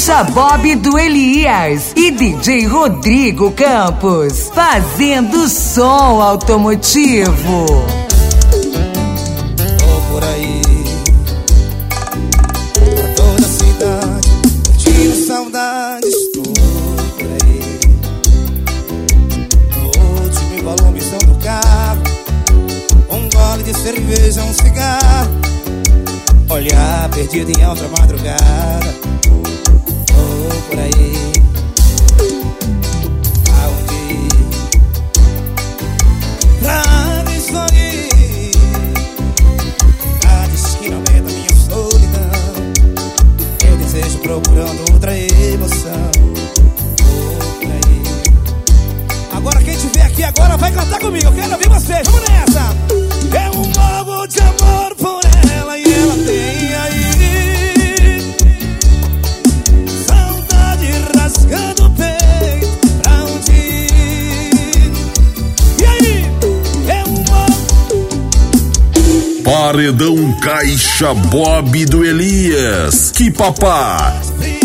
Caixa Bob do Elias e DJ Rodrigo Campos, fazendo som automotivo. Tô por aí, pra toda a cidade, curtindo saudades, tô por aí. No último volume som do carro, um gole de cerveja, um cigarro, olhar perdido em outra madrugada. Tô por aí, aonde ir pra me sorrir, cidades que não aguentam minha solidão. Eu desejo procurando outra emoção. Tô por aí. Agora quem estiver aqui agora vai cantar comigo. Eu quero ouvir vocês, vamos nessa. Eu morro de amor por ela e ela tem aí saudade rasgando o peito, pra onde ir? E aí? Eu morro. Paredão Caixa Bob do Elias. Que papá!